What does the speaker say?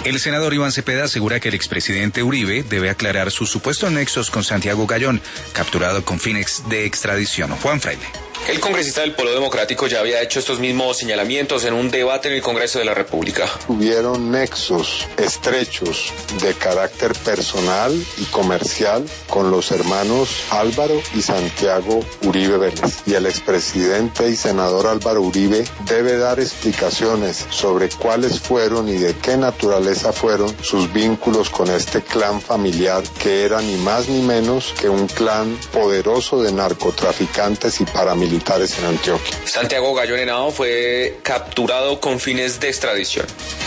El senador Iván Cepeda asegura que el expresidente Uribe debe aclarar sus supuestos nexos con Santiago Gayón, capturado con fines de extradición. Juan Fraile. El congresista del Polo Democrático ya había hecho estos mismos señalamientos en un debate en el Congreso de la República. Hubieron nexos estrechos de carácter personal y comercial con los hermanos Álvaro y Santiago Uribe Vélez. Y el expresidente y senador Álvaro Uribe debe dar explicaciones sobre cuáles fueron y de qué naturaleza fueron sus vínculos con este clan familiar que era ni más ni menos que un clan poderoso de narcotraficantes y paramilitares en Antioquia. Santiago Gayón Henao fue capturado con fines de extradición.